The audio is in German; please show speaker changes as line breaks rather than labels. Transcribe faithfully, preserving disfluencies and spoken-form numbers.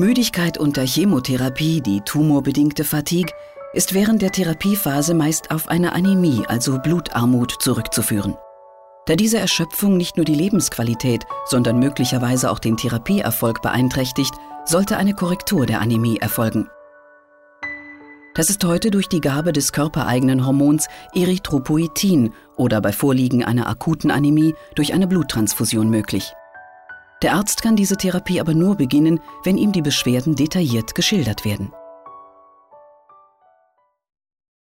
Müdigkeit unter Chemotherapie, die tumorbedingte Fatigue, ist während der Therapiephase meist auf eine Anämie, also Blutarmut, zurückzuführen. Da diese Erschöpfung nicht nur die Lebensqualität, sondern möglicherweise auch den Therapieerfolg beeinträchtigt, sollte eine Korrektur der Anämie erfolgen. Das ist heute durch die Gabe des körpereigenen Hormons Erythropoietin oder bei Vorliegen einer akuten Anämie durch eine Bluttransfusion möglich. Der Arzt kann diese Therapie aber nur beginnen, wenn ihm die Beschwerden detailliert geschildert werden.